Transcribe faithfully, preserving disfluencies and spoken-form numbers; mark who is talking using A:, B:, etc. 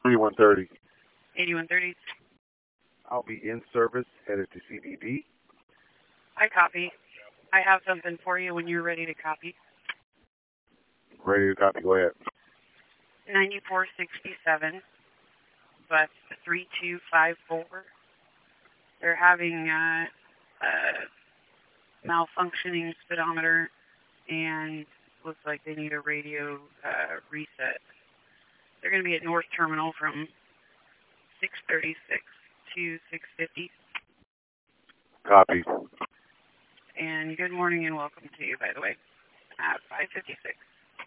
A: eighty-one thirty.
B: eighty-one thirty.
A: I'll be in service, headed to C B D.
B: I copy. I have something for you when you're ready to copy.
A: Ready to copy, go ahead.
B: ninety-four sixty-seven, bus three two five four. They're having uh, a malfunctioning speedometer and looks like they need a radio uh, reset. They're going to be at North Terminal from six thirty-six to six fifty.
A: Copy.
B: And good morning and welcome to you, by the way, at five fifty-six.